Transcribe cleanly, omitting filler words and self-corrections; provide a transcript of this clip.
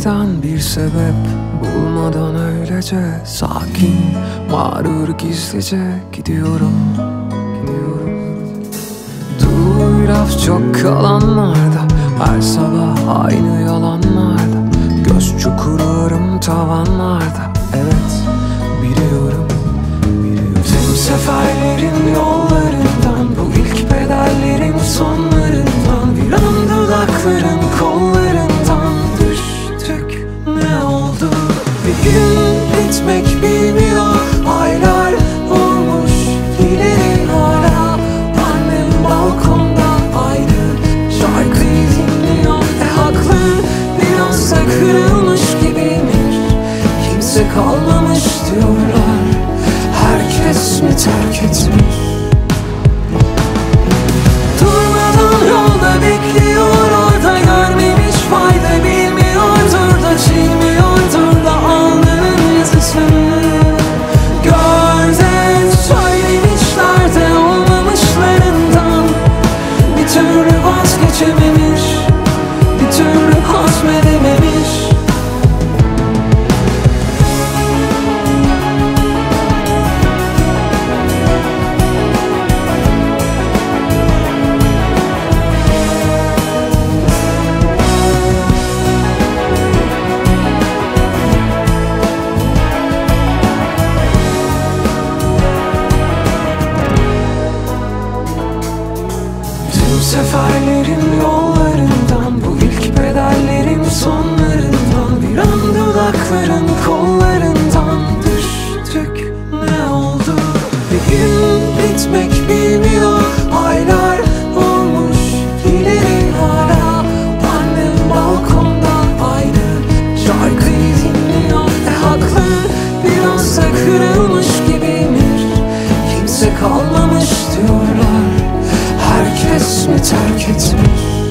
neden bir sebep bulmadan öylece sakin, mağrur gizlice gidiyorum. Duy laf çok kalanlarda, her sabah aynı yalanlarda, göz çukururum tavanlarda. Evet, biliyorum. Tüm seferlerin yollarından, bu ilk bedellerin sonlarından, viran dudakların kollarından düştük. Ne oldu? Bir gün bitmek bilmiyor, aylar olmuş ileri hala. Annem balkonda aynı şarkıyı dinliyor. Haklı, biraz da kırılmış gibiymiş. Kimse kalmamış diyorlar, herkes mi terk etmiş? Durmadan yolda bekliyor, orada görmemiş, fayda bilmiyordur da çiğmiyordur da alnının yazısını. Gör de söylemişler de olmamışlarından, bir türlü vazgeçememiş, bir türlü hazmedememiş. Seferlerin yollarından, bu ilk bedellerin sonlarından, viran dudakların kollarından düştük. Ne oldu? Bir gün bitmek bilmiyor, aylar olmuş ileri hala. Annem balkonda aynı şarkıyı dinliyor. Haklı, biraz da kırılmış gibiymiş. Kimse kalmamış diyorlar, herkes mi terk etmiş?